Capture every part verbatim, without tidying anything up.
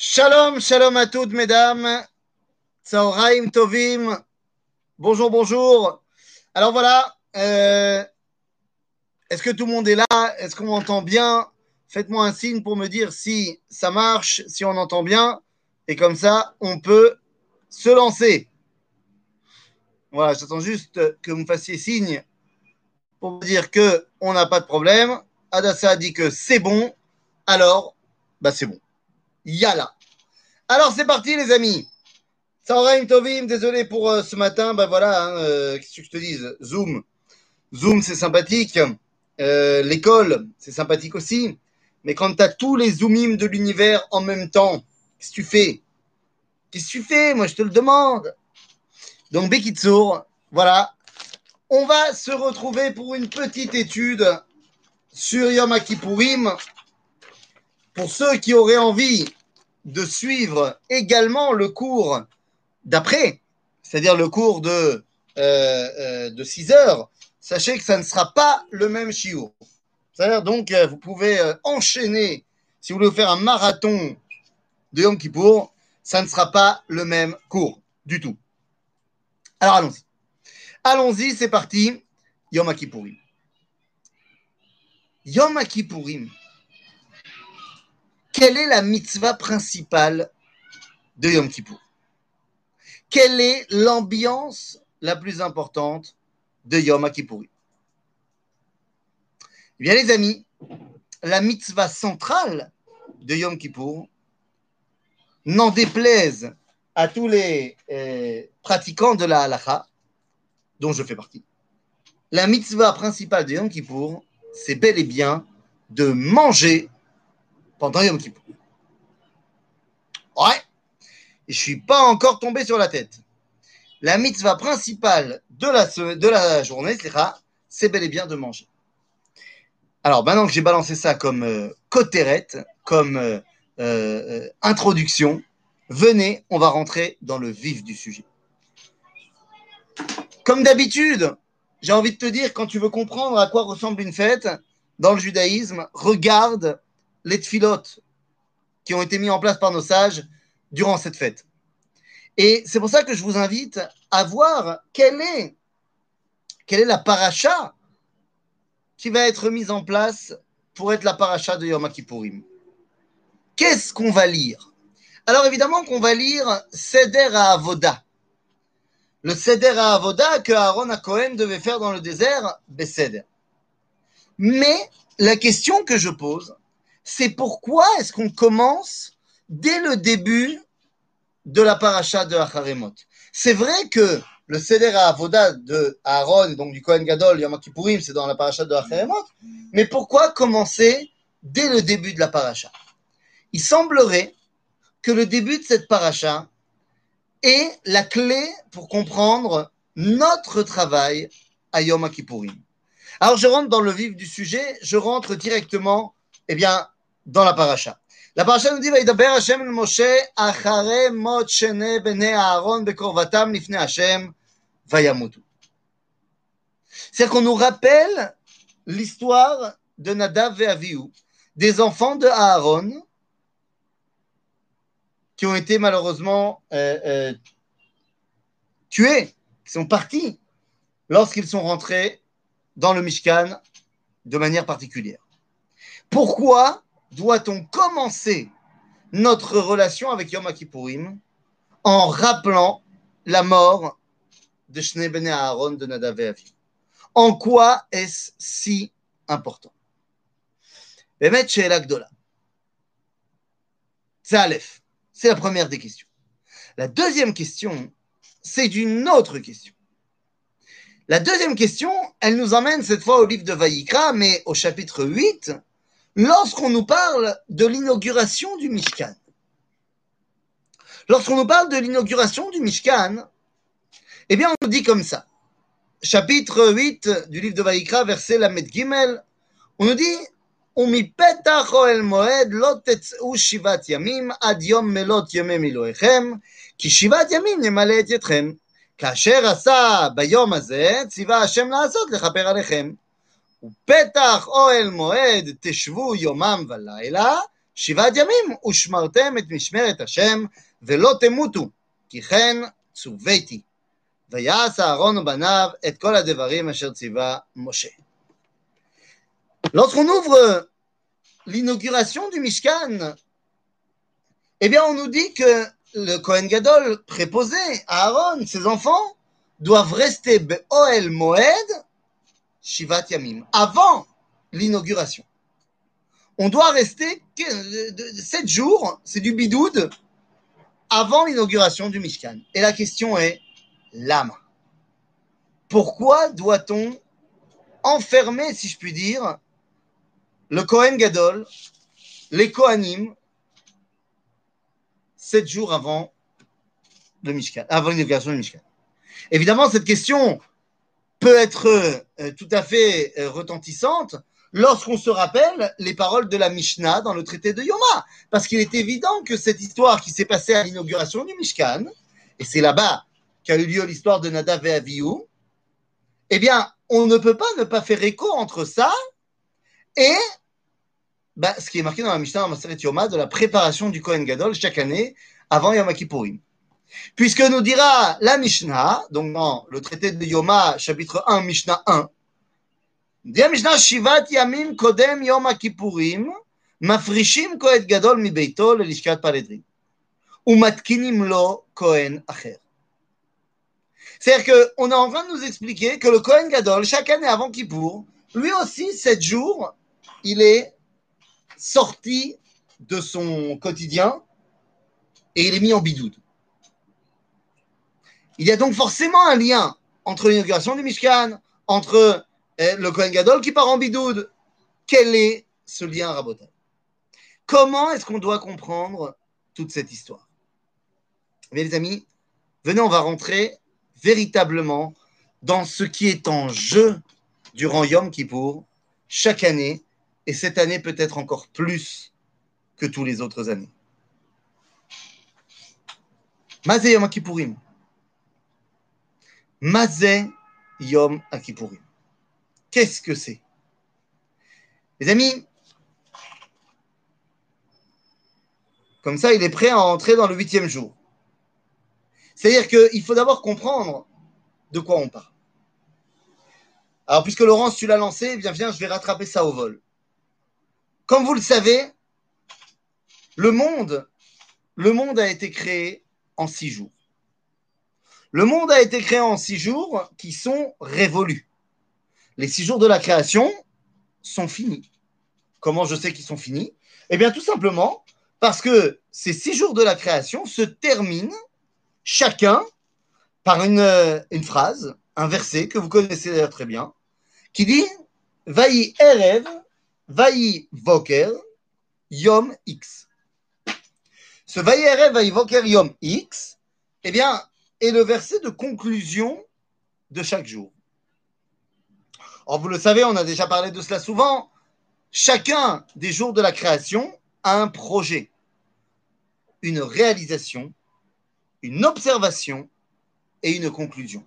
Shalom, shalom à toutes, mesdames. Tzaoraim Tovim. Bonjour, bonjour. Alors voilà, euh, est-ce que tout le monde est là? Est-ce qu'on m'entend bien? Faites-moi un signe pour me dire si ça marche, si on entend bien. Et comme ça, on peut se lancer. Voilà, j'attends juste que vous me fassiez signe pour me dire qu'on n'a pas de problème. Adassa a dit que c'est bon. Alors, bah c'est bon. Yalla. Alors c'est parti, les amis. Tzaoraim Tovim, désolé pour euh, ce matin. Ben voilà, hein, euh, qu'est-ce que je te dise? Zoom. Zoom, c'est sympathique. Euh, L'école, c'est sympathique aussi. Mais quand tu as tous les zoomim de l'univers en même temps, qu'est-ce que tu fais? Qu'est-ce que tu fais? Moi, je te le demande. Donc, Bekitsour, voilà. On va se retrouver pour une petite étude sur Yom Kippourim. Pour ceux qui auraient envie de suivre également le cours d'après, c'est-à-dire le cours de, euh, euh, de six heures, sachez que ça ne sera pas le même shiur. C'est-à-dire donc, euh, vous pouvez euh, enchaîner, si vous voulez faire un marathon de Yom Kippour, ça ne sera pas le même cours du tout. Alors allons-y. Allons-y, c'est parti. Yom Kippourim. Yom Kippourim. Quelle est la mitzvah principale de Yom Kippour? Quelle est l'ambiance la plus importante de Yom Kippourim? Eh bien, les amis, la mitzvah centrale de Yom Kippour, n'en déplaise à tous les euh, pratiquants de la halakha, dont je fais partie, la mitzvah principale de Yom Kippour, c'est bel et bien de manger pendant Yom Kippour. Ouais, et je ne suis pas encore tombé sur la tête. La mitzvah principale de la, de la journée, c'est bel et bien de manger. Alors, maintenant que j'ai balancé ça comme euh, cotérette, comme euh, euh, introduction, venez, on va rentrer dans le vif du sujet. Comme d'habitude, j'ai envie de te dire, quand tu veux comprendre à quoi ressemble une fête dans le judaïsme, regarde les tfilotes qui ont été mis en place par nos sages durant cette fête. Et c'est pour ça que je vous invite à voir quelle est, quelle est la paracha qui va être mise en place pour être la paracha de Yom Kippourim. Qu'est-ce qu'on va lire? Alors évidemment qu'on va lire Seder HaAvoda. Le Seder HaAvoda que Aaron HaKohen devait faire dans le désert, Beseder. Mais la question que je pose, c'est pourquoi est-ce qu'on commence dès le début de la paracha de Acharemot? C'est vrai que le Seder HaAvoda de Aaron, donc du Kohen Gadol, Yom Kippourim, c'est dans la paracha de Acharemot, mais pourquoi commencer dès le début de la paracha? Il semblerait que le début de cette paracha est la clé pour comprendre notre travail à Yom Kippourim. Alors je rentre dans le vif du sujet, je rentre directement eh bien, dans la paracha. La paracha nous dit Vaïdaber Hashem el Moshe achare mot shene bnei Aaron bekorvatam lifnei Hashem vayamutu. C'est-à-dire qu'on nous rappelle l'histoire de Nadav et Avihu, des enfants de Aaron qui ont été malheureusement euh, euh, tués, qui sont partis lorsqu'ils sont rentrés dans le Mishkan de manière particulière. Pourquoi doit-on commencer notre relation avec Yom Kippourim en rappelant la mort de Shnei Bnei Aaron de Nadav et Avihu? En quoi est-ce si important? Bemet She'ela Gdola. C'est Aleph. C'est la première des questions. La deuxième question, c'est d'une autre question. La deuxième question, elle nous emmène cette fois au livre de Vayikra, mais au chapitre huit, lorsqu'on nous parle de l'inauguration du Mishkan. Lorsqu'on nous parle de l'inauguration du Mishkan, eh bien, on nous dit comme ça. Chapitre huit du livre de Vayikra, verset Lamed Gimel, on nous dit ומפתח אוהל מועד לא תצאו שבעת ימים עד יום מלות ימי מילואיכם, כי שבעת ימים ימלא את ידכם. כאשר עשה ביום הזה, ציווה השם לעשות לכפר עליכם. ופתח אוהל מועד תשבו יומם ולילה, שבעת ימים ושמרתם את משמרת השם ולא תמותו, כי כן צוויתי. ויעש אהרון ובניו את כל הדברים אשר ציווה משה. Lorsqu'on ouvre l'inauguration du Mishkan, eh bien on nous dit que le Kohen Gadol préposé, Aaron, ses enfants, doivent rester Be'oel Moed Shivat Yamim, avant l'inauguration. On doit rester sept jours, c'est du bidoud, avant l'inauguration du Mishkan. Et la question est, lama. Pourquoi doit-on enfermer, si je puis dire, le Kohen Gadol, les Kohanim, sept jours avant le Mishkan, avant l'inauguration du Mishkan? Évidemment, cette question peut être euh, tout à fait euh, retentissante lorsqu'on se rappelle les paroles de la Mishnah dans le traité de Yoma. Parce qu'il est évident que cette histoire qui s'est passée à l'inauguration du Mishkan, et c'est là-bas qu'a eu lieu l'histoire de Nadav et Avihu, eh bien, on ne peut pas ne pas faire écho entre ça et bah, ce qui est marqué dans la Mishnah, dans Maseret Yoma, de la préparation du Kohen Gadol chaque année avant Yom Kippourim. Puisque nous dira la Mishnah, donc dans le traité de Yoma, chapitre un, Mishnah un, dit la Mishnah, Shivat Yamim Kodem Yom Kippourim, Mafrishim Kohen Gadol mi Beito le Lishkat Paredrim, ou Matkinim lo Kohen Acher. C'est-à-dire qu'on est en train de nous expliquer que le Kohen Gadol, chaque année avant Kippour, lui aussi, sept jours, il est sorti de son quotidien et il est mis en bidoud. Il y a donc forcément un lien entre l'inauguration du Mishkan, entre eh, le Kohen Gadol qui part en bidoud. Quel est ce lien, Rabotai? Comment est-ce qu'on doit comprendre toute cette histoire? Eh bien, les amis, venez, on va rentrer véritablement dans ce qui est en jeu durant Yom Kippour, chaque année, et cette année peut-être encore plus que toutes les autres années. Mazé Yom Kippourim. Mazé Yom Kippourim. Qu'est-ce que c'est? Les amis, comme ça, il est prêt à entrer dans le huitième jour. C'est-à-dire qu'il faut d'abord comprendre de quoi on parle. Alors, puisque Laurence, tu l'as lancé, eh bien, viens, je vais rattraper ça au vol. Comme vous le savez, le monde, le monde a été créé en six jours. Le monde a été créé en six jours qui sont révolus. Les six jours de la création sont finis. Comment je sais qu'ils sont finis? Eh bien, tout simplement parce que ces six jours de la création se terminent chacun par une, une phrase, un verset que vous connaissez d'ailleurs très bien, qui dit « Vayi erev, vayi voker, yom x ». Ce Vayi erev, vayi voker, yom x, eh bien, est le verset de conclusion de chaque jour. Or, vous le savez, on a déjà parlé de cela souvent, chacun des jours de la création a un projet, une réalisation, une observation et une conclusion.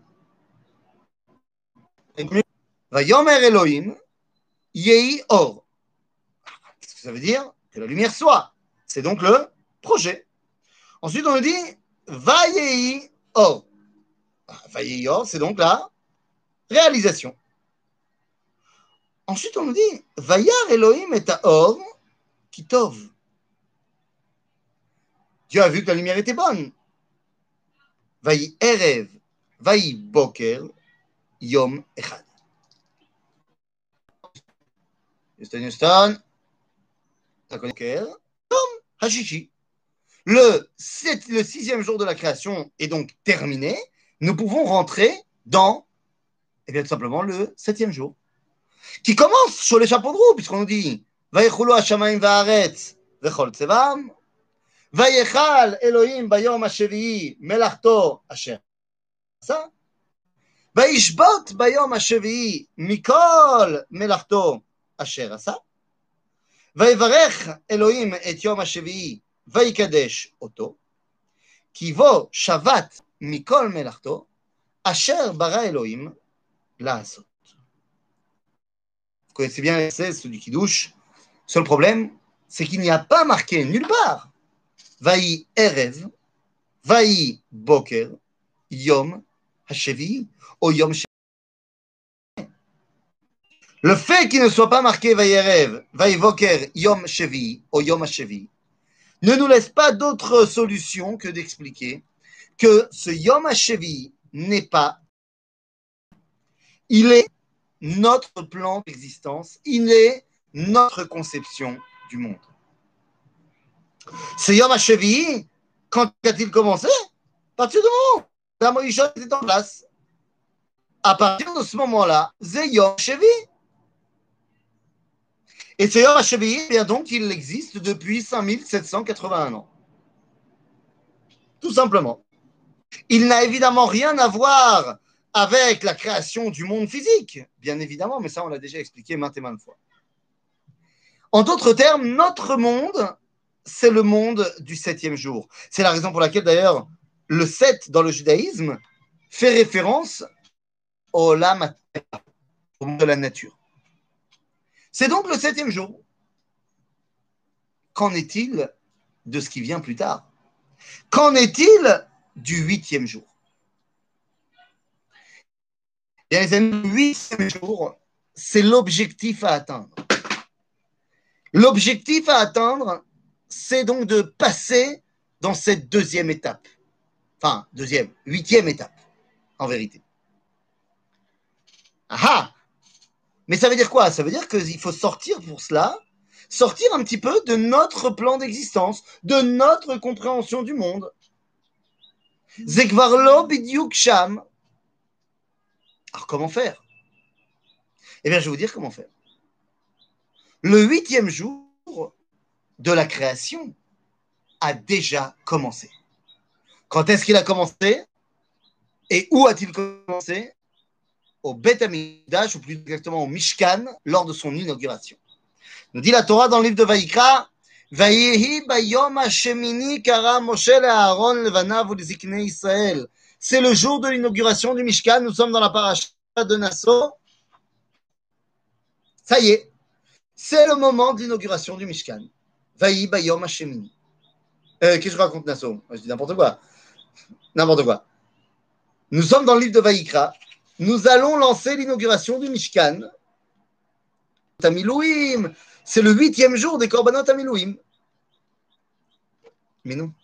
Vayomer Elohim, Yehi Or. Qu'est-ce que ça veut dire? Que la lumière soit. C'est donc le projet. Ensuite, on nous dit Vayehi Or. Vayehi Or, c'est donc la réalisation. Ensuite, on nous dit Vayar Elohim et Or Kitov. Dieu a vu que la lumière était bonne. Vayi Erev, Vayi Boker, Yom Echad. Houston, Houston, Yom Hashishi. Le, le sixième jour de la création est donc terminé. Nous pouvons rentrer dans, eh bien, tout simplement, le septième jour, qui commence sur les chapeaux de roue, puisqu'on nous dit Vayichulu Hashamayim va'aretz vechol tzevam, Vayichal Elohim bayom hashevi'i melachto asher asa, Vayishbot bayom hashevi'i mikol melachto asher asa, Vayivarech Elohim et yom hashevi'i vayikadesh oto, kivo shavat mikol melachto asher bara Elohim la'asot. Vous connaissez bien les ceux du Kiddush. Seul problème, c'est qu'il n'y a pas marqué nulle part Vaï Erev, Vaï Boker, Yom Hashevi, ou Yom Shevi. Le fait qu'il ne soit pas marqué Vaï Erev, Vaï Boker, Yom Shevi, ou Yom Hashevi, ne nous laisse pas d'autre solution que d'expliquer que ce Yom Hashevi n'est pas, il est notre plan d'existence, il est notre conception du monde. Ce Yom HaShevi, quand a-t-il commencé? À partir du moment où la Rishon était en place. À partir de ce moment-là, c'est Yom HaShevi. Et ce Yom HaShevi, eh bien donc, il existe depuis cinq mille sept cent quatre-vingt-un ans. Tout simplement. Il n'a évidemment rien à voir avec la création du monde physique, bien évidemment, mais ça, on l'a déjà expliqué maintes et maintes fois. En d'autres termes, notre monde, c'est le monde du septième jour. C'est la raison pour laquelle, d'ailleurs, le sept dans le judaïsme fait référence au Olam, au monde de la nature. C'est donc le septième jour. Qu'en est-il de ce qui vient plus tard? Qu'en est-il du huitième jour? Bien, les amis, le huitième jour, c'est l'objectif à atteindre. L'objectif à atteindre, c'est donc de passer dans cette deuxième étape. Enfin, deuxième, huitième étape, en vérité. Ah! Mais ça veut dire quoi? Ça veut dire qu'il faut sortir pour cela, sortir un petit peu de notre plan d'existence, de notre compréhension du monde. Zekvarlo bidyuk sham. Alors, comment faire? Eh bien, je vais vous dire comment faire. Le huitième jour de la création a déjà commencé. Quand est-ce qu'il a commencé? Et où a-t-il commencé? Au Beth Amikdash, ou plus exactement au Mishkan, lors de son inauguration. Nous dit la Torah dans le livre de Vaïkra, Vayehi bayom hashemini kara Moshe le'Aaron levanav u'leziknei Israël. C'est le jour de l'inauguration du Mishkan. Nous sommes dans la paracha de Nassau. Ça y est, c'est le moment de l'inauguration du Mishkan. Vayehi bayom hashemini. Euh, Qu'est-ce que je raconte, Nassau? Je dis n'importe quoi. N'importe quoi. Nous sommes dans le livre de Vaïkra. Nous allons lancer l'inauguration du Mishkan. Tamilouim, c'est le huitième jour des Korbanot Tamilouim. Mais non.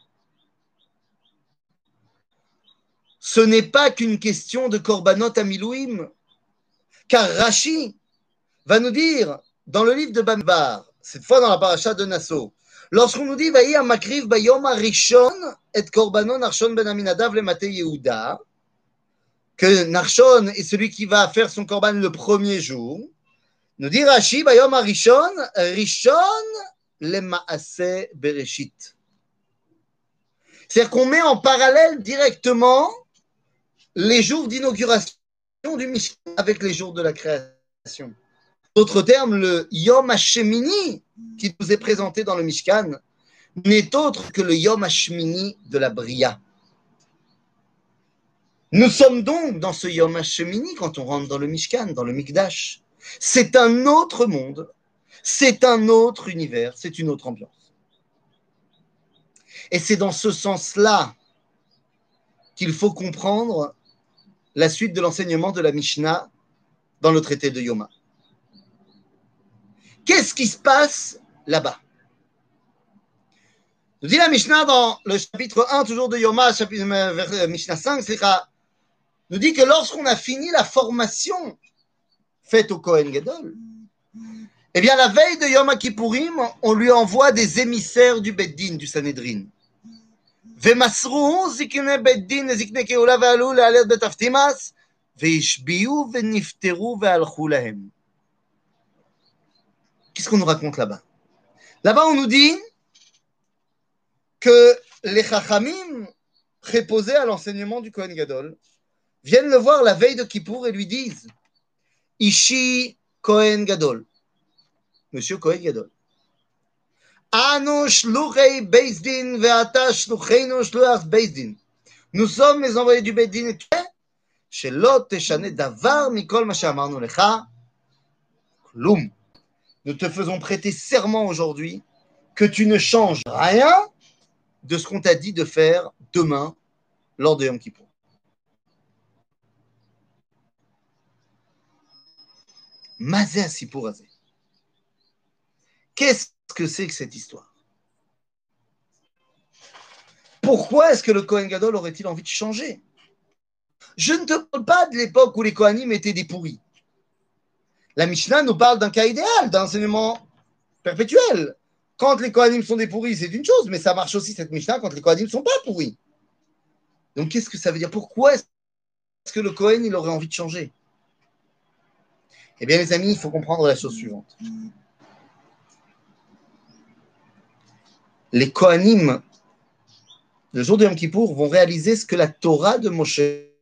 Ce n'est pas qu'une question de Korbanot Tamilouim, car Rashi va nous dire, dans le livre de Bambar, cette fois dans la paracha de Nassau, lorsqu'on nous dit Vaïa Makriv Bayom Arishon et Korbanon Narshon Ben Aminadav le Mate Yehuda, que Narshon est celui qui va faire son korban le premier jour, nous dit Rashi Bayom Arishon, Rishon le Maase Bereshit. C'est-à-dire qu'on met en parallèle directement les jours d'inauguration du Mishkan avec les jours de la création. D'autres termes, le Yom HaShemini qui nous est présenté dans le Mishkan n'est autre que le Yom HaShemini de la Bria. Nous sommes donc dans ce Yom HaShemini quand on rentre dans le Mishkan, dans le Mikdash. C'est un autre monde, c'est un autre univers, c'est une autre ambiance. Et c'est dans ce sens-là qu'il faut comprendre la suite de l'enseignement de la Mishnah dans le traité de Yoma. Qu'est-ce qui se passe là-bas? Nous dit la Mishnah dans le chapitre un, toujours de Yoma, chapitre, euh, Mishnah cinq, nous dit que lorsqu'on a fini la formation faite au Kohen Gadol, eh bien la veille de Yom Kippourim, on lui envoie des émissaires du Beddin, du Sanhedrin. ומסרו זקני בית דין לזקני קהולה ועלו לעליית בית אבטימאס והשביעו ונפטרו והלכו להם. Qu'est-ce qu'on nous raconte là-bas? Là-bas, on nous dit que les chachamim préposés à l'enseignement du Kohen Gadol viennent le voir la veille de Kippour et lui disent Ishi Kohen Gadol, Monsieur Kohen Gadol, Anu shluchei Beis-Din ve'ata shlucheinu shluach Beis-Din. Nous sommes les envoyés du Beis-Din et tu es shelo teshane davar mikol ma she'amarnu lecha klum. Nous te faisons prêter serment aujourd'hui que tu ne changes rien de ce qu'on t'a dit de faire demain lors de Yom Kippour. Mazé Asipour Azé. Qu'est-ce que c'est que cette histoire? Pourquoi est-ce que le Kohen Gadol aurait-il envie de changer? Je ne te parle pas de l'époque où les Kohanim étaient des pourris. La Mishnah nous parle d'un cas idéal, d'un enseignement perpétuel. Quand les Kohanim sont des pourris, c'est une chose, mais ça marche aussi cette Mishnah quand les Kohanim ne sont pas pourris. Donc qu'est-ce que ça veut dire? Pourquoi est-ce que le Kohen il aurait envie de changer? Eh bien les amis, il faut comprendre la chose suivante. Les Kohanim, le jour de Yom Kippour, vont réaliser ce que la Torah de Moshe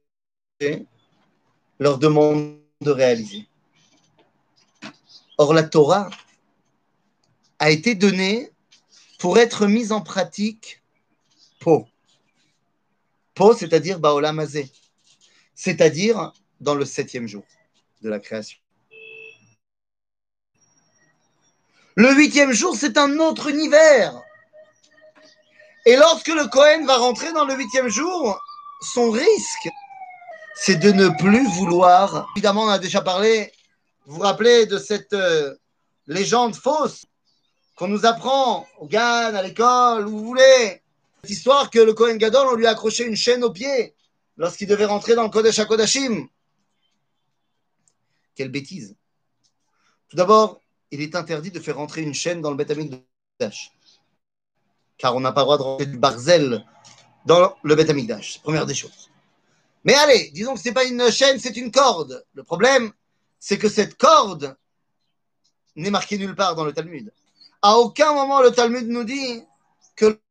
leur demande de réaliser. Or, la Torah a été donnée pour être mise en pratique po. Po, c'est-à-dire Baolam Hazé, c'est-à-dire dans le septième jour de la création. Le huitième jour, c'est un autre univers. Et lorsque le Kohen va rentrer dans le huitième jour, son risque, c'est de ne plus vouloir. Évidemment, on a déjà parlé, vous vous rappelez de cette euh, légende fausse qu'on nous apprend au Gan, à l'école, où vous voulez. Cette histoire que le Kohen Gadol, on lui a accroché une chaîne au pied lorsqu'il devait rentrer dans le Kodesh HaKodashim. Quelle bêtise. Tout d'abord, il est interdit de faire rentrer une chaîne dans le Beth Amikdash. Car on n'a pas le droit de rentrer du barzel dans le Beth Amikdash. C'est la première des choses. Mais allez, disons que ce n'est pas une chaîne, c'est une corde. Le problème, c'est que cette corde n'est marquée nulle part dans le Talmud. À aucun moment, le Talmud nous dit que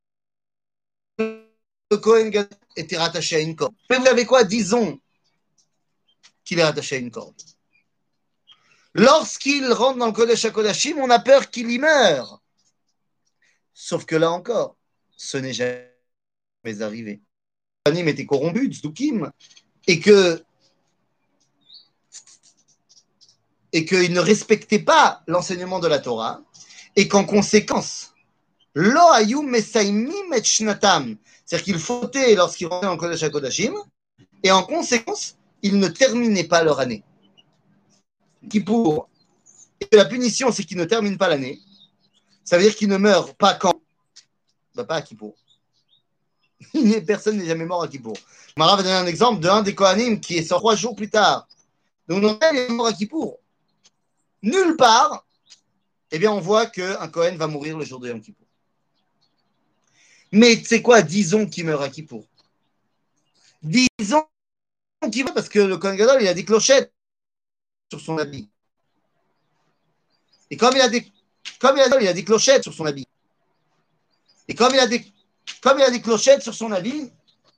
le Kohen Gadol était rattaché à une corde. Mais vous savez quoi? Disons qu'il est rattaché à une corde. Lorsqu'il rentre dans le Kodesh HaKodashim, on a peur qu'il y meure. Sauf que là encore, ce n'est jamais arrivé. Les Kohanim étaient corrompus, tzdukim, et que et qu'ils ne respectaient pas l'enseignement de la Torah, et qu'en conséquence, lo hayum mesaimim et shnatam, c'est-à-dire qu'ils fautaient lorsqu'ils rentraient dans le Kodesh HaKodashim, et en conséquence, ils ne terminaient pas leur année. Kippour, et la punition, c'est qu'ils ne terminent pas l'année. Ça veut dire qu'ils ne meurent pas quand? Bah, pas à Kippour. Personne n'est jamais mort à Kippour. Mara va donner un exemple d'un des Kohanim qui est sorti trois jours plus tard. Donc, on est mort à Kippour. Nulle part, eh bien, on voit qu'un Kohen va mourir le jour de Yom Kippour. Mais tu sais quoi? Disons qu'il meurt à Kippour. Disons qu'il meurt parce que le Kohen Gadol, il a des clochettes sur son habit. Et comme il a des, comme il a, il a des clochettes sur son habit. Et comme il a des, comme il a des clochettes sur son habit,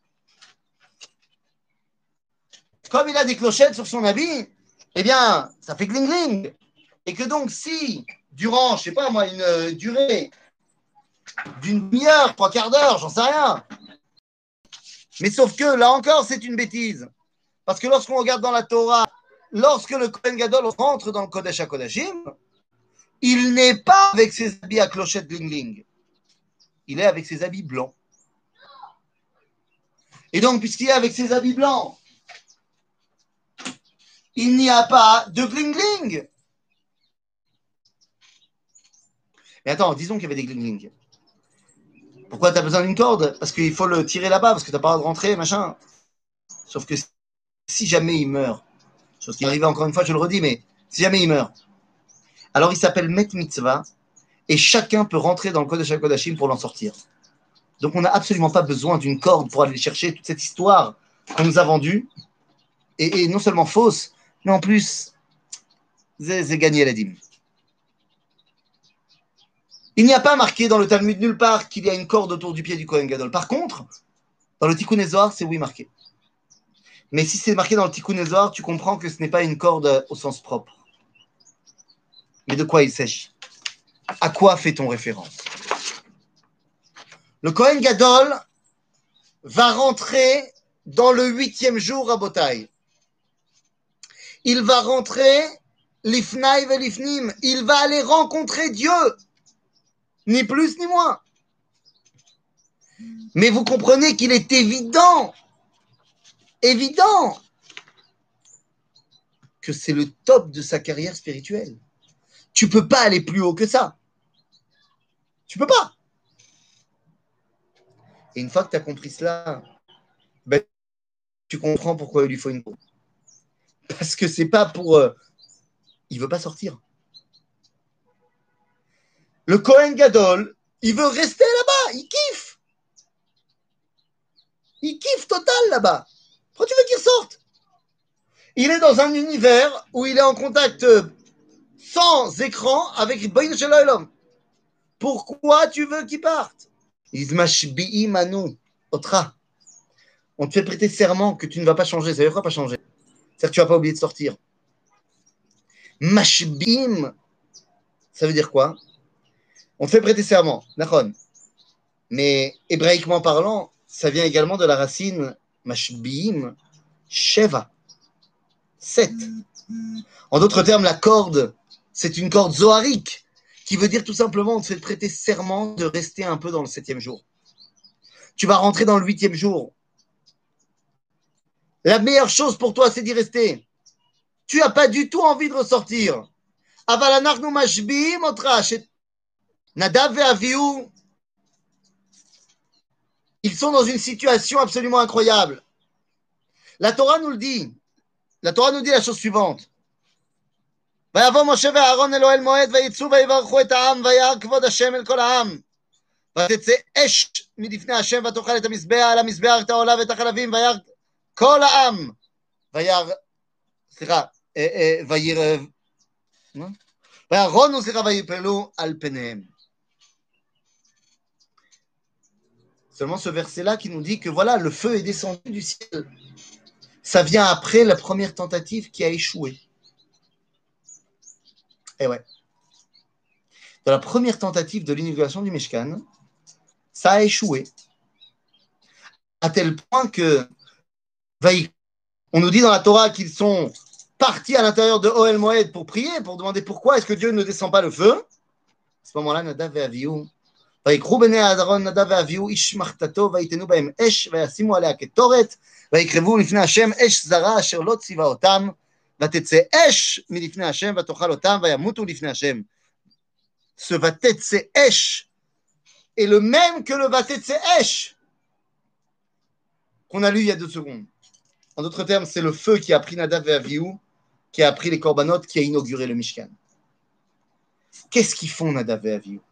comme il a des clochettes sur son habit, eh bien, ça fait gling-gling. Et que donc, si, durant, je sais pas moi, une euh, durée d'une demi-heure, trois quarts d'heure, j'en sais rien. Mais sauf que, là encore, c'est une bêtise. Parce que lorsqu'on regarde dans la Torah, lorsque le Kohen Gadol rentre dans le Kodesh HaKodashim, il n'est pas avec ses habits à clochette bling-bling. Il est avec ses habits blancs. Et donc, puisqu'il est avec ses habits blancs, il n'y a pas de bling-bling. Mais attends, disons qu'il y avait des gling-gling. Pourquoi tu as besoin d'une corde? Parce qu'il faut le tirer là-bas, parce que tu n'as pas le droit de rentrer, machin. Sauf que si jamais il meurt, chose qui est arrivée encore une fois, je le redis, mais si jamais il meurt, alors il s'appelle Met Mitzvah, et chacun peut rentrer dans le Kodesh HaKodashim pour l'en sortir. Donc on n'a absolument pas besoin d'une corde pour aller chercher toute cette histoire qu'on nous a vendue, et, et non seulement fausse, mais en plus, c'est gagné la dîme. Il n'y a pas marqué dans le Talmud nulle part qu'il y a une corde autour du pied du Kohen Gadol. Par contre, dans le Tikkun Ezohar, c'est oui marqué. Mais si c'est marqué dans le Tikkun Ezohar, tu comprends que ce n'est pas une corde au sens propre. Mais de quoi il s'agit? À quoi fait-on référence? Le Kohen Gadol va rentrer dans le huitième jour à Botaï. Il va rentrer l'ifnaï ve l'ifnim. Il va aller rencontrer Dieu. Ni plus ni moins. Mais vous comprenez qu'il est évident, évident, que c'est le top de sa carrière spirituelle. Tu ne peux pas aller plus haut que ça. Tu ne peux pas. Et une fois que tu as compris cela, ben, tu comprends pourquoi il lui faut une peau. Parce que c'est pas pour... Euh, il veut pas sortir. Le Kohen Gadol, il veut rester là-bas. Il kiffe. Il kiffe total là-bas. Pourquoi tu veux qu'il sorte? Il est dans un univers où il est en contact sans écran avec Boin Sheloilom. Pourquoi tu veux qu'il parte? Izmashbi'i manu, otra. On te fait prêter serment que tu ne vas pas changer. Ça veut dire quoi pas changer? C'est-à-dire que tu ne vas pas oublier de sortir. Mashbim, ça veut dire quoi? On te fait prêter serment, Nachon. Mais hébraïquement parlant, ça vient également de la racine Mashbim, Sheva, sept. En d'autres termes, la corde, c'est une corde zoharique qui veut dire tout simplement on te fait prêter serment de rester un peu dans le septième jour. Tu vas rentrer dans le huitième jour. La meilleure chose pour toi, c'est d'y rester. Tu n'as pas du tout envie de ressortir. Nadav et Avihu, ils sont dans une situation absolument incroyable. La Torah nous le dit. La Torah nous dit la chose suivante. ויבוא משה ואהרון אל אוהל מועד ויצאו ויברכו את העם וירא כבוד השם אל כל העם. ותצא אש מלפני השם ותאכל את המזבח על המזבח את העולה ואת החלבים וירא כל העם. וירא, סליחה, וירא, וירון סליחה ויפלו על פניהם. Seulement ce verset-là qui nous dit que voilà, le feu est descendu du ciel. Ça vient après la première tentative qui a échoué. Et ouais. Dans la première tentative de l'inauguration du Mishkan, ça a échoué. À tel point que, on nous dit dans la Torah qu'ils sont partis à l'intérieur de Ohel Moed pour prier, pour demander pourquoi est-ce que Dieu ne descend pas le feu. À ce moment-là, Nadav et Avihu, ויקחו בני אהרון נדב ואביהו איש מחתתו ויתנו בהם אש וישימו עליה קטורת ויקרבו לפני השם אש זרה אשר לא ציווה אותם ותצא אש מלפני השם ותאכל אותם וימותו לפני השם. Ce ותצא אש est le même que le ותצא אש qu'on a lu il y a deux secondes. En d'autres termes, c'est le feu qui a pris Nadav et Avihu, qui a pris les corbanotes, qui a inauguré le Mishkan. Qu'est-ce qu'ils font Nadav et Avihu?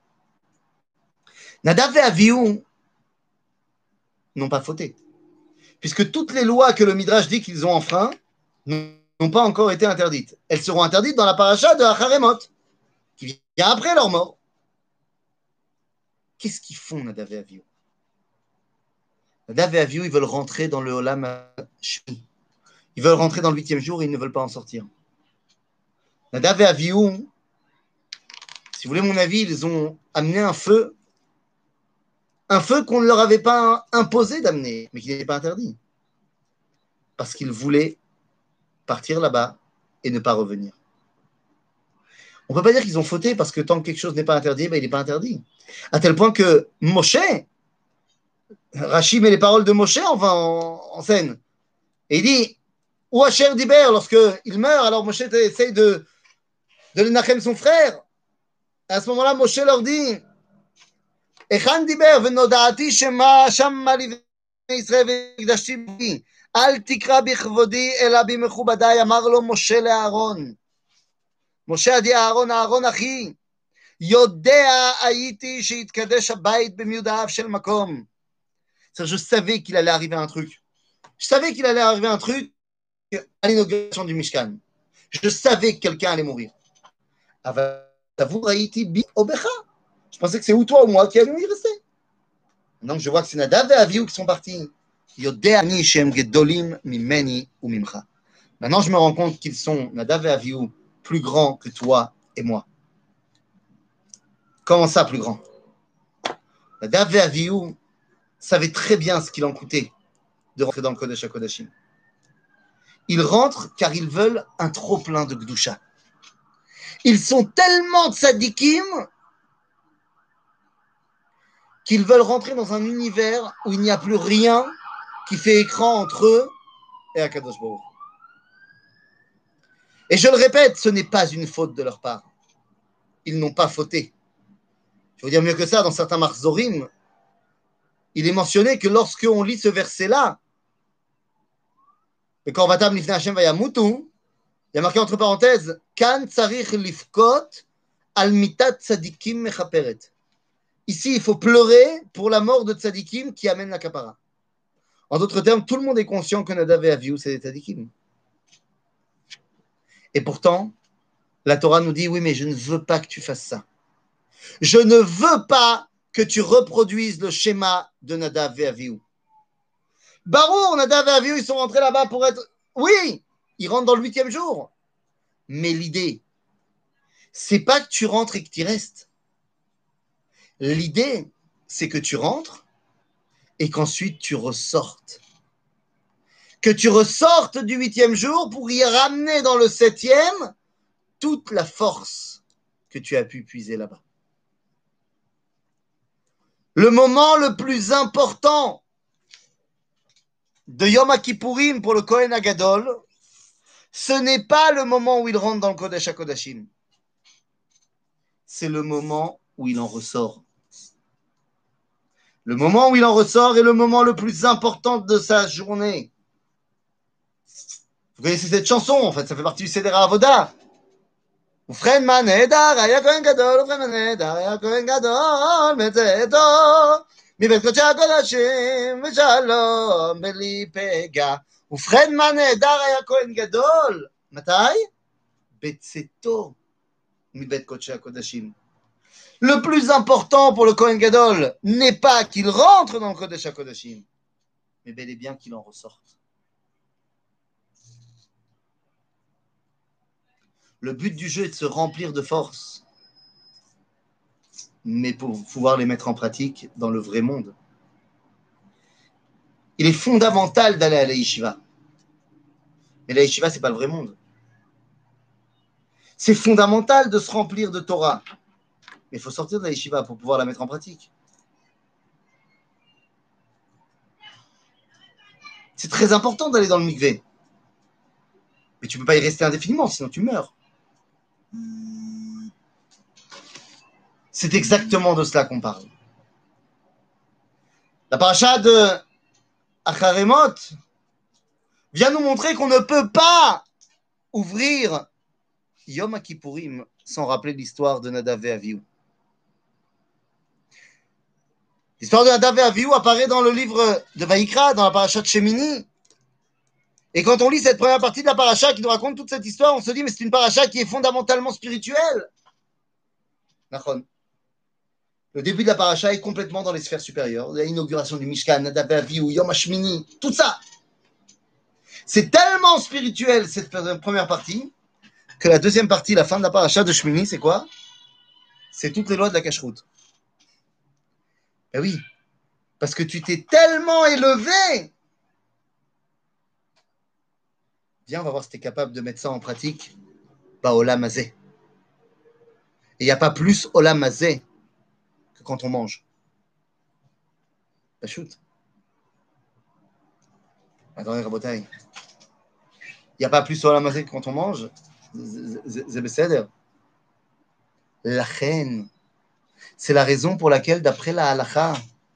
Nadav et Avihu n'ont pas fauté, puisque toutes les lois que le Midrash dit qu'ils ont enfreint n'ont pas encore été interdites. Elles seront interdites dans la paracha de Acharemot, qui vient après leur mort. Qu'est-ce qu'ils font, Nadav et Avihu? Nadav et Avihu, ils veulent rentrer dans le Olam Sheni. Ils veulent rentrer dans le huitième jour et ils ne veulent pas en sortir. Nadav et Avihu, si vous voulez mon avis, ils ont amené un feu Un feu qu'on ne leur avait pas imposé d'amener, mais qui n'était pas interdit. Parce qu'ils voulaient partir là-bas et ne pas revenir. On ne peut pas dire qu'ils ont fauté parce que tant que quelque chose n'est pas interdit, ben il n'est pas interdit. À tel point que Moshe, Rashi met les paroles de Moshe en, en, en scène. Et il dit, ou Asher Diber, lorsqu'il meurt, alors Moshe essaye de, de Lenachem son frère. À ce moment-là, Moshe leur dit, היכן דיבר ונודעתי שמה שמה לבני ישראל והקדשתי בי אל תקרא בכבודי אלא במכובדי אמר לו משה לאהרון משה עדי אהרון אהרון אחי יודע הייתי שיתקדש הבית במיודעיו של מקום. Je savais qu'il allait arriver un truc. Je savais qu'il allait arriver un truc à l'inauguration du Mishkan. Je savais que quelqu'un allait mourir. אבל תבור הייתי בי או בך. Je pensais que c'est ou toi ou moi qui allions y rester. Donc je vois que c'est Nadav et Avihu qui sont partis. Maintenant je me rends compte qu'ils sont Nadav et Avihu plus grands que toi et moi. Comment ça plus grand? Nadav et Avihu savaient très bien ce qu'il en coûtait de rentrer dans le Kodesh HaKodashim. Ils rentrent car ils veulent un trop plein de Gdusha. Ils sont tellement tzadikim qu'ils veulent rentrer dans un univers où il n'y a plus rien qui fait écran entre eux et Akadosh Baruch. Et je le répète, ce n'est pas une faute de leur part. Ils n'ont pas fauté. Je veux dire mieux que ça, dans certains Marzorim, il est mentionné que lorsque on lit ce verset-là, le Korbatam Lifnei Hashem Vayamutu, il y a marqué entre parenthèses, Kan Tsarich Lifkot Al Mitat Tzadikim Mechaperet. Ici, il faut pleurer pour la mort de Tzadikim qui amène la kapara. En d'autres termes, tout le monde est conscient que Nadav et Avihu, c'est des Tzadikim. Et pourtant, la Torah nous dit, oui, mais je ne veux pas que tu fasses ça. Je ne veux pas que tu reproduises le schéma de Nadav et Avihu. Barour, Nadav et Avihu, ils sont rentrés là-bas pour être... Oui, ils rentrent dans le huitième jour. Mais l'idée, c'est pas que tu rentres et que tu restes. L'idée, c'est que tu rentres et qu'ensuite tu ressortes. Que tu ressortes du huitième jour pour y ramener dans le septième toute la force que tu as pu puiser là-bas. Le moment le plus important de Yom Kippourim pour le Kohen Agadol, ce n'est pas le moment où il rentre dans le Kodesh HaKodashim. C'est le moment où il en ressort. Le moment où il en ressort est le moment le plus important de sa journée. Vous connaissez cette chanson, en fait, ça fait partie du Seder Avoda. ובכן מה נהדר, היה כהן גדול, ובכן מה נהדר, היה כהן גדול, בצאתו, מבית קודשי הקודשים, ושלום בלי פגע. ובכן מה נהדר, היה כהן גדול. מתי? בצאתו, מבית קודשי הקודשים. Le plus important pour le Kohen Gadol n'est pas qu'il rentre dans le Kodesh HaKodashim, mais bel et bien qu'il en ressorte. Le but du jeu est de se remplir de force, mais pour pouvoir les mettre en pratique dans le vrai monde. Il est fondamental d'aller à la yeshiva. Mais la yeshiva, ce n'est pas le vrai monde. C'est fondamental de se remplir de Torah. Mais il faut sortir de la yeshiva pour pouvoir la mettre en pratique. C'est très important d'aller dans le mikvé. Mais tu ne peux pas y rester indéfiniment, sinon tu meurs. C'est exactement de cela qu'on parle. La paracha de Acharemot vient nous montrer qu'on ne peut pas ouvrir Yom Kippourim sans rappeler l'histoire de Nadav et Avihu. L'histoire de Nadav et Avihu apparaît dans le livre de Vaïkra, dans la paracha de Shemini. Et quand on lit cette première partie de la paracha qui nous raconte toute cette histoire, on se dit, mais c'est une paracha qui est fondamentalement spirituelle. Nachon. Le début de la paracha est complètement dans les sphères supérieures. L'inauguration du Mishkan, Nadav et Avihu, Yom HaShmini, tout ça. C'est tellement spirituel, cette première partie, que la deuxième partie, la fin de la paracha de Shmini, c'est quoi? C'est toutes les lois de la cacheroute. Ben oui, parce que tu t'es tellement élevé. Viens, on va voir si tu es capable de mettre ça en pratique. Bah, Olam Hazeh. Et il n'y a pas plus Olam Hazeh que quand on mange. Bah, shoot. Attendez, Rabotai. Il n'y a pas plus Olam Hazeh que quand on mange. C'est beseder. La reine. C'est la raison pour laquelle, d'après la halakha,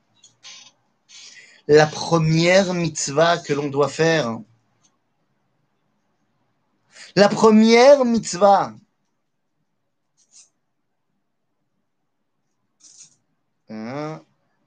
la première mitzvah que l'on doit faire, la première mitzvah, hein,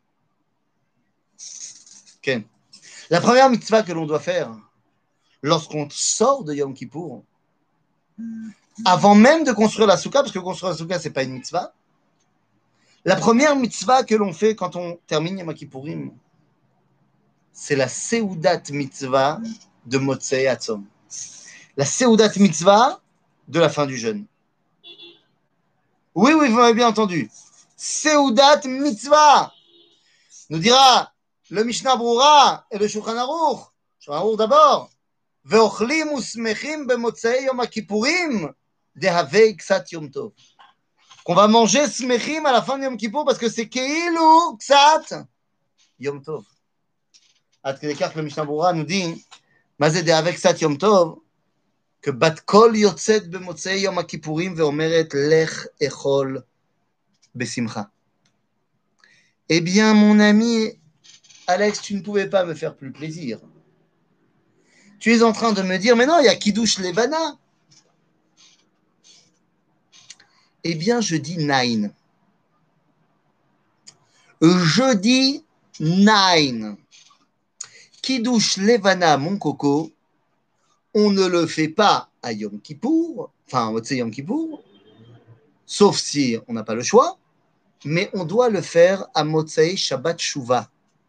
okay. La première mitzvah que l'on doit faire lorsqu'on sort de Yom Kippour, avant même de construire la soukha, parce que construire la soukha, ce n'est pas une mitzvah, la première mitzvah que l'on fait quand on termine Yom Kippourim, c'est la Seudat mitzvah de Motzei Hatzom. La Seudat mitzvah de la fin du jeûne. Oui, oui, vous m'avez bien entendu. Seudat mitzvah. Nous dira le Mishnah Brura et le Shulchan Aruch. Shulchan Aruch d'abord. Ve'ochlim usmechim bemotzei Yom Kippourim dehavei ksat Yom Tov. qu'on va manger smechim à la fin de Yom Kippour parce que c'est Keilu Ksat Yom Tov. Ad kedei kach, le Mishnah Berurah nous dit, Mazé de avec Ksat Yom Tov, que Bat Kol yotzet bemotzei Yom HaKippurim veomeret lech echol besimcha. Eh bien, mon ami Alex, tu ne pouvais pas me faire plus plaisir. Tu es en train de me dire, mais non, il y a Kiddush Levana. Eh bien, je dis nine. Je dis nine. Kiddush Levana, mon coco, on ne le fait pas à Yom Kippour, enfin, Motzei Yom Kippour, sauf si on n'a pas le choix, mais on doit le faire à Motzei Shabbat Shuvah.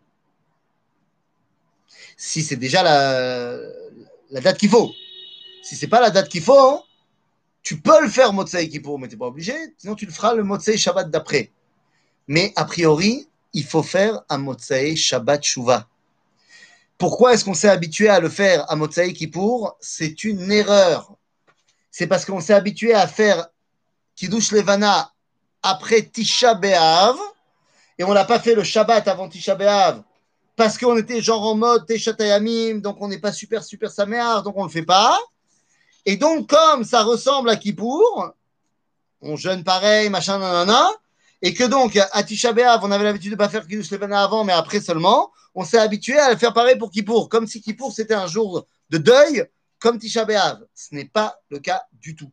Si c'est déjà la, la date qu'il faut. Si c'est pas la date qu'il faut, tu peux le faire Motzei Kippour, mais tu n'es pas obligé, sinon tu le feras le Motzei Shabbat d'après. Mais a priori, il faut faire à Motzei Shabbat Shuvah. Pourquoi est-ce qu'on s'est habitué à le faire à Motzei Kippour? C'est une erreur. C'est parce qu'on s'est habitué à faire Kiddush Levana après Tisha B'Av et on n'a pas fait le Shabbat avant Tisha B'Av parce qu'on était genre en mode Teshat Hayamim, donc on n'est pas super super saméar, donc on ne le fait pas. Et donc comme ça ressemble à Kippour, on jeûne pareil, machin, nanana, et que donc à Tisha B'Av, on avait l'habitude de ne pas faire Kiddush Levana avant, mais après seulement, on s'est habitué à le faire pareil pour Kippour, comme si Kippour c'était un jour de deuil, comme Tisha B'Av. Ce n'est pas le cas du tout.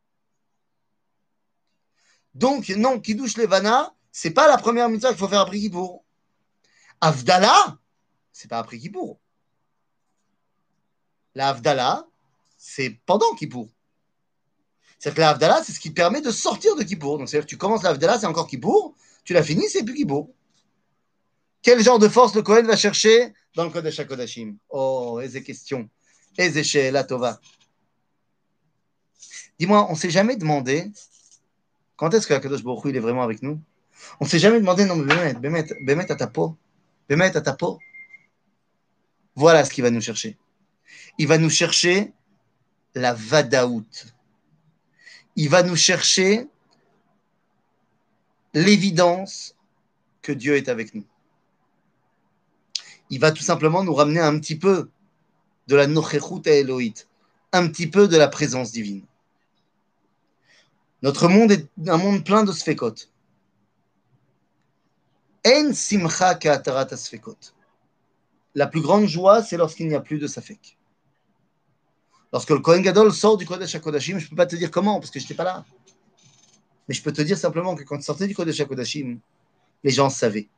Donc, non, Kiddush Levana, c'est pas la première mitzvah qu'il faut faire après Kippour. Havdalah, c'est pas après Kippour. La Havdalah, c'est pendant Kippour. C'est-à-dire que la Havdalah, c'est ce qui te permet de sortir de Kippour. Donc, c'est-à-dire que tu commences la Havdalah, c'est encore Kippour, tu l'as fini, c'est plus Kippour. Quel genre de force le Kohen va chercher dans le Kodesh HaKodashim? Oh, eze question. Eze she'ela tova. Dis-moi, on s'est jamais demandé quand est-ce que HaKadosh Baruch Hu, il est vraiment avec nous? On s'est jamais demandé, non, mais Bémet, Bémet, Bémet à ta peau. Bémet à ta peau. Voilà ce qu'il va nous chercher. Il va nous chercher la vadaout. Il va nous chercher l'évidence que Dieu est avec nous. Il va tout simplement nous ramener un petit peu de la nochechut Elohit, un petit peu de la présence divine. Notre monde est un monde plein de sfekot. En simcha ka'atarat sfekot. La plus grande joie, c'est lorsqu'il n'y a plus de safek. Lorsque le Kohen Gadol sort du Kodesh HaKodashim, je ne peux pas te dire comment, parce que je n'étais pas là. Mais je peux te dire simplement que quand il sortait du Kodesh HaKodashim, les gens savaient.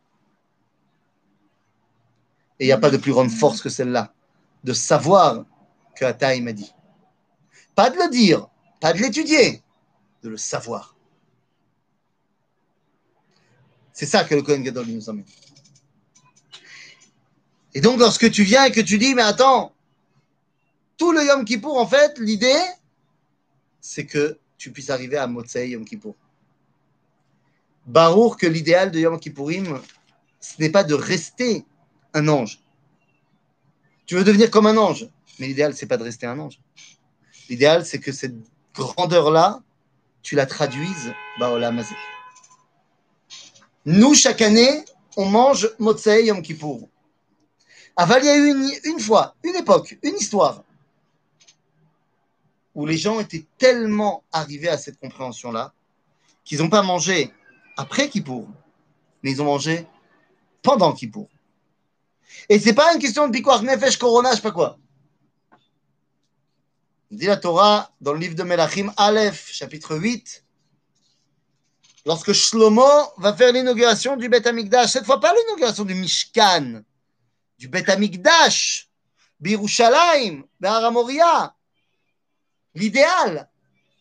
Et il n'y a pas de plus grande force que celle-là, de savoir que Ataï m'a dit. Pas de le dire, pas de l'étudier, de le savoir. C'est ça que le Kohen Gadol nous emmène. Et donc, lorsque tu viens et que tu dis, mais attends, tout le Yom Kippour, en fait, l'idée, c'est que tu puisses arriver à Motzei Yom Kippour. Barour que l'idéal de Yom Kippourim, ce n'est pas de rester un ange. Tu veux devenir comme un ange, mais l'idéal, c'est pas de rester un ange. L'idéal, c'est que cette grandeur-là, tu la traduises, Baolam Hazeh. Nous, chaque année, on mange Motzei Yom Kippour. Aval, il y a eu une, une fois, une époque, une histoire, où les gens étaient tellement arrivés à cette compréhension-là, qu'ils n'ont pas mangé après Kippour, mais ils ont mangé pendant Kippour. Et ce n'est pas une question de Pikuach Nefesh, Corona, je ne sais pas quoi. Dit la Torah dans le livre de Melachim, Aleph, chapitre huit, lorsque Shlomo va faire l'inauguration du Beth Amikdash, cette fois pas l'inauguration du Mishkan, du Beth Amikdash, Birushalayim, Behar Moria, l'idéal.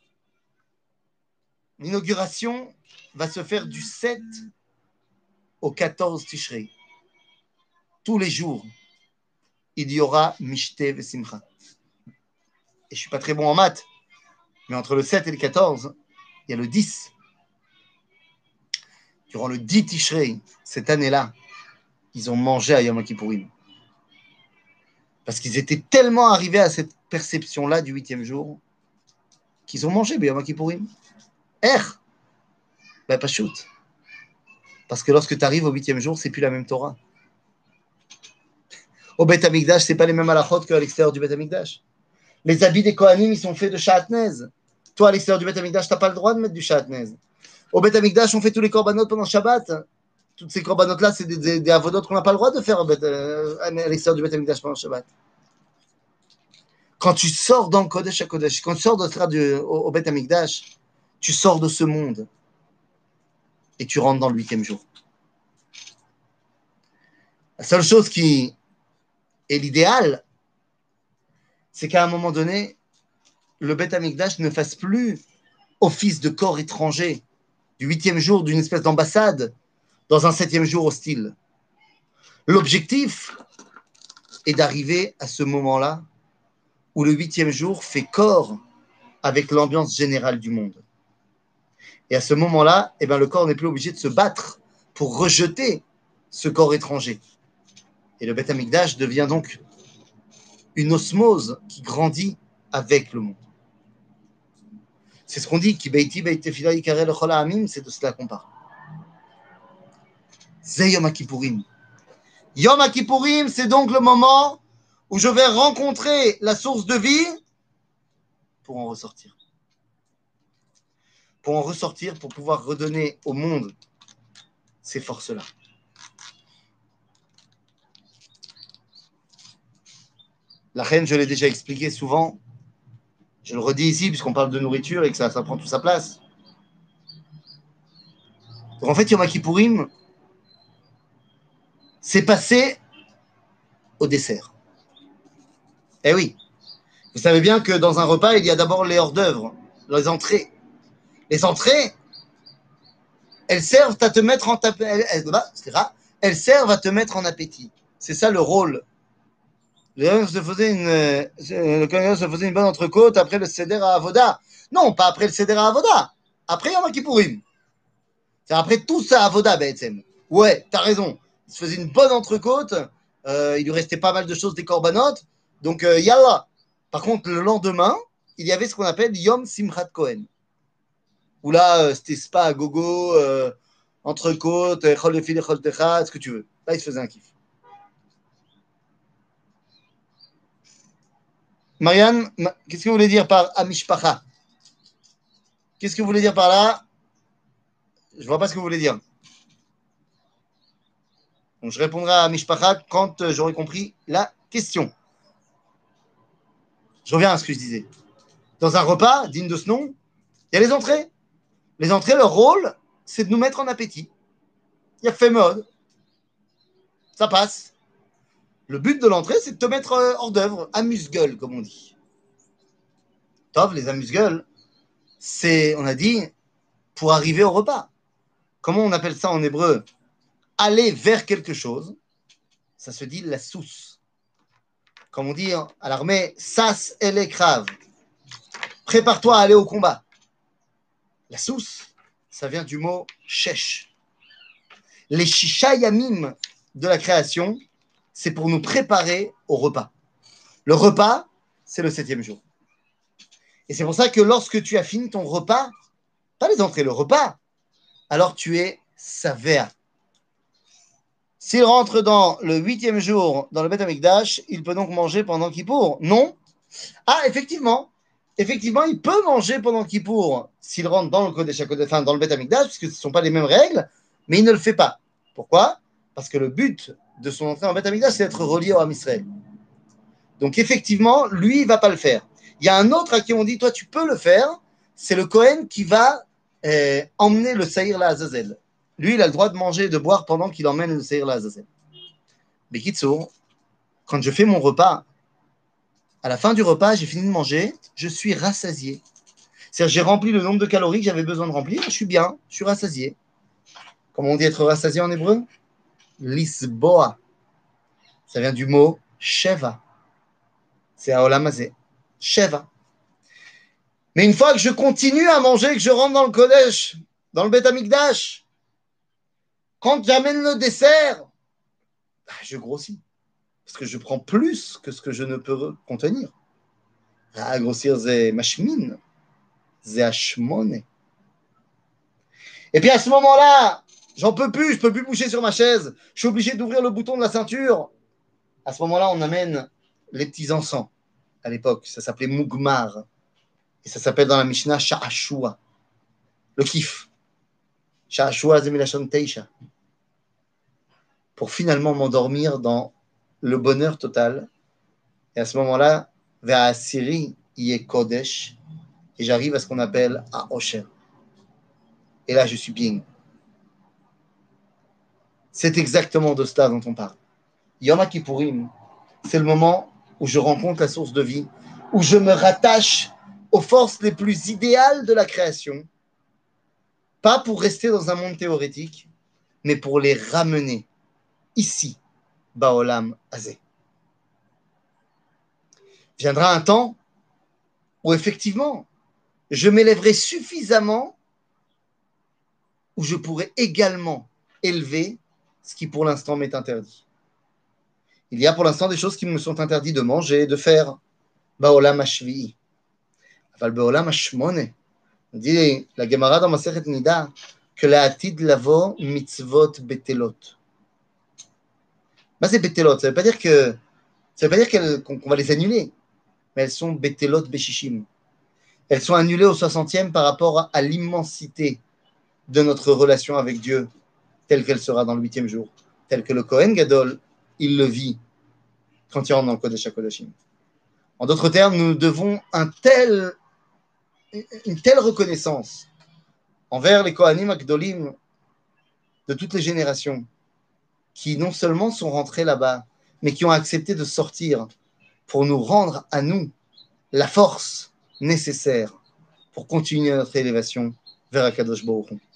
L'inauguration va se faire du sept au quatorze Tishrei. Tous les jours, il y aura Mishte Vesimcha. Et je ne suis pas très bon en maths, mais entre le sept et le quatorze, il y a le dix. Durant le dix Tishrei, cette année-là, ils ont mangé à Yom Kippourim. Parce qu'ils étaient tellement arrivés à cette perception-là du huitième jour qu'ils ont mangé à Yom Kippourim. Er. Ben, pas shoot. Parce que lorsque tu arrives au huitième jour, c'est plus la même Torah. Au Beth Amikdash, c'est pas les mêmes halachot qu'à l'extérieur du Beth Amikdash. Les habits des Kohanim, ils sont faits de shatnez. Toi, à l'extérieur du Beth Amikdash, tu n'as pas le droit de mettre du shatnez. Au Beth Amikdash, on fait tous les korbanot pendant Shabbat. Toutes ces korbanot-là, c'est des, des, des avodot qu'on n'a pas le droit de faire euh, à l'extérieur du Beth Amikdash pendant Shabbat. Quand tu sors dans le Kodesh à Kodesh, quand tu sors de, du, au, au Beth Amikdash, tu sors de ce monde et tu rentres dans le huitième jour. La seule chose qui est l'idéal, c'est qu'à un moment donné, le Beth Amikdash ne fasse plus office de corps étranger du huitième jour d'une espèce d'ambassade dans un septième jour hostile. L'objectif est d'arriver à ce moment-là où le huitième jour fait corps avec l'ambiance générale du monde. Et à ce moment-là, eh ben, le corps n'est plus obligé de se battre pour rejeter ce corps étranger. Et le Beth Amikdash devient donc une osmose qui grandit avec le monde. C'est ce qu'on dit, Ki beiti beit tefila yikareh lechol ha'amim, c'est de cela qu'on parle. C'est Yom HaKippourim. Yom HaKippourim, c'est donc le moment où je vais rencontrer la source de vie pour en ressortir. Pour en ressortir, pour pouvoir redonner au monde ces forces-là. La reine, je l'ai déjà expliqué souvent, je le redis ici puisqu'on parle de nourriture et que ça, ça prend toute sa place. Donc en fait, Yom HaKippourim, c'est passé au dessert. Eh oui, vous savez bien que dans un repas, il y a d'abord les hors-d'œuvre, les entrées. Les entrées, elles servent à te mettre en tapé, elles, elles, elles servent à te mettre en appétit. C'est ça le rôle. Le se faisait une, le Kohen se faisait une bonne entrecôte après le Seder à Avoda. Non, pas après le Seder à Avoda. Après Yom HaKippourim. C'est après tout ça à Avoda, B'etzem. Ouais, t'as raison. Il se faisait une bonne entrecôte. Euh, il lui restait pas mal de choses des corbanotes. Donc, euh, yallah. Par contre, le lendemain, il y avait ce qu'on appelle Yom Simchat Kohen. Où là, euh, c'était spa à gogo, euh, entrecôte, chol lefi chol techa, ce que tu veux. Là, il se faisait un kiff. Marianne, qu'est-ce que vous voulez dire par Amishpacha? Qu'est-ce que vous voulez dire par là? Je ne vois pas ce que vous voulez dire. Donc, je répondrai à Amishpacha quand euh, j'aurai compris la question. Je reviens à ce que je disais. Dans un repas digne de ce nom, il y a les entrées. Les entrées, leur rôle, c'est de nous mettre en appétit. Il y a fait mode. Ça passe. Le but de l'entrée, c'est de te mettre euh, hors d'œuvre, amuse-gueule, comme on dit. Tov, les amuse-gueules, c'est, on a dit, pour arriver au repas. Comment on appelle ça en hébreu? Aller vers quelque chose, ça se dit la souce. Comme on dit à l'armée, sas el ekrav. Prépare-toi à aller au combat. La souce, ça vient du mot shesh. Les shisha yamim de la création, c'est pour nous préparer au repas. Le repas, c'est le septième jour. Et c'est pour ça que lorsque tu as fini ton repas, pas les entrées, le repas, alors tu es savéa. S'il rentre dans le huitième jour dans le Beth Amikdash, il peut donc manger pendant Kippour? Non. Ah, effectivement, effectivement, il peut manger pendant Kippour s'il rentre dans le Kodesh HaKodashim, enfin dans le Beth Amikdash, puisque ce ne sont pas les mêmes règles, mais il ne le fait pas. Pourquoi? Parce que le but de son entrée en Beth Amikdash, c'est d'être relié au Ham Israël. Donc effectivement, lui, il ne va pas le faire. Il y a un autre à qui on dit, toi, tu peux le faire, c'est le Kohen qui va euh, emmener le Saïr la Azazel. Lui, il a le droit de manger et de boire pendant qu'il emmène le Saïr la Azazel. Mais Kitsour, quand je fais mon repas, à la fin du repas, j'ai fini de manger, je suis rassasié. C'est-à-dire, j'ai rempli le nombre de calories que j'avais besoin de remplir, je suis bien, je suis rassasié. Comment on dit être rassasié en hébreu? Lisboa. Ça vient du mot Sheva. C'est à Olamazé. Sheva. Mais une fois que je continue à manger, que je rentre dans le Kodesh, dans le Beth Amikdash, quand j'amène le dessert, je grossis. Parce que je prends plus que ce que je ne peux contenir. Ah, grossir, c'est machmine. C'est hashmone. Et puis à ce moment-là, j'en peux plus, je peux plus bouger sur ma chaise, je suis obligé d'ouvrir le bouton de la ceinture. À ce moment-là, on amène les petits encens. À l'époque, ça s'appelait Mugmar. Et ça s'appelle dans la Mishnah Sha'ashua. Le kiff. Sha'ashua Zemilashon Teisha. Pour finalement m'endormir dans le bonheur total. Et à ce moment-là, vers Asiri, il est Kodesh. Et j'arrive à ce qu'on appelle à Osher. Et là, je suis bien. C'est exactement de cela dont on parle. Yom Kippourim, c'est le moment où je rencontre la source de vie, où je me rattache aux forces les plus idéales de la création, pas pour rester dans un monde théorétique, mais pour les ramener ici, Baolam Azé. Viendra un temps où effectivement, je m'élèverai suffisamment où je pourrai également élever ce qui pour l'instant m'est interdit. Il y a pour l'instant des choses qui me sont interdites de manger, de faire. Baolam Hashvi'i. Aval Baolam Hashmone. On dit la Gemara dans Masechet Nida que la atid lavo mitzvot betelot. Mais c'est betelot, ça ne veut pas dire que ça veut pas dire qu'on, qu'on va les annuler, mais elles sont betelot beshishim. Elles sont annulées au soixantième par rapport à l'immensité de notre relation avec Dieu, telle qu'elle sera dans le huitième jour, telle que le Kohen Gadol, il le vit quand il rentre dans le Kodesh HaKodashim. En d'autres termes, nous devons un tel, une telle reconnaissance envers les Kohanim Agdolim de toutes les générations qui non seulement sont rentrés là-bas, mais qui ont accepté de sortir pour nous rendre à nous la force nécessaire pour continuer notre élévation vers Akadosh Baruch Hu.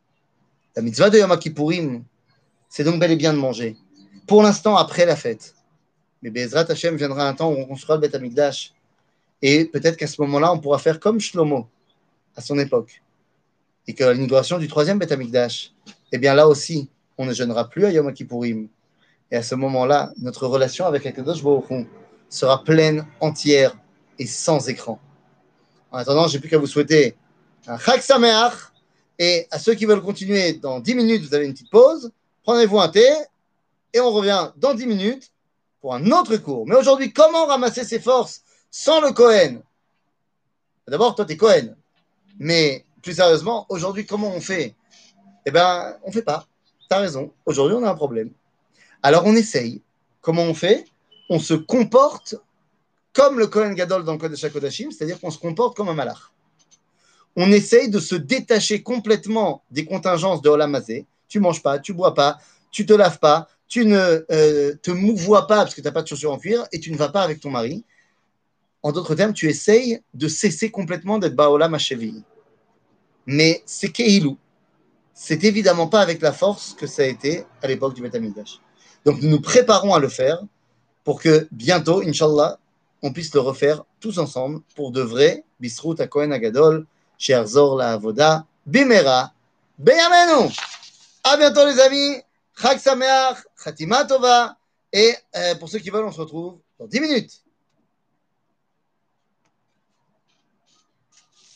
La mitzvah de Yom Kippourim, c'est donc bel et bien de manger. Pour l'instant, après la fête. Mais Be'ezrat Hashem viendra un temps où on construira le Beth Amikdash. Et peut-être qu'à ce moment-là, on pourra faire comme Shlomo à son époque. Et qu'à l'inauguration du troisième Beth Amikdash, eh bien là aussi, on ne jeûnera plus à Yom Kippourim. Et à ce moment-là, notre relation avec Akadosh Baruch Hu sera pleine, entière et sans écran. En attendant, je n'ai plus qu'à vous souhaiter un Chag Sameach. Et à ceux qui veulent continuer, dans dix minutes, vous avez une petite pause. Prenez-vous un thé et on revient dans dix minutes pour un autre cours. Mais aujourd'hui, comment ramasser ses forces sans le Kohen? D'abord, toi, tu es Kohen. Mais plus sérieusement, aujourd'hui, comment on fait? Eh bien, on ne fait pas. Tu as raison. Aujourd'hui, on a un problème. Alors, on essaye. Comment on fait? On se comporte comme le Kohen Gadol dans le Kodesh HaKodashim, c'est-à-dire qu'on se comporte comme un malach. On essaye de se détacher complètement des contingences de Olam Hazé. Tu ne manges pas, tu ne bois pas, tu ne te laves pas, tu ne euh, te mouvoies pas parce que tu n'as pas de chaussures en cuir et tu ne vas pas avec ton mari. En d'autres termes, tu essayes de cesser complètement d'être Baolam Hashevi. Mais c'est Keilou. C'est évidemment pas avec la force que ça a été à l'époque du Beth Amikdash. Donc nous nous préparons à le faire pour que bientôt, Inch'Allah, on puisse le refaire tous ensemble pour de vrai, Bisrout HaKohen HaGadol, She'arzor LaAvoda, Bimera, Beyamenu. À bientôt les amis, Chag Sameach, Chatima Tova, et euh, pour ceux qui veulent, on se retrouve dans dix minutes.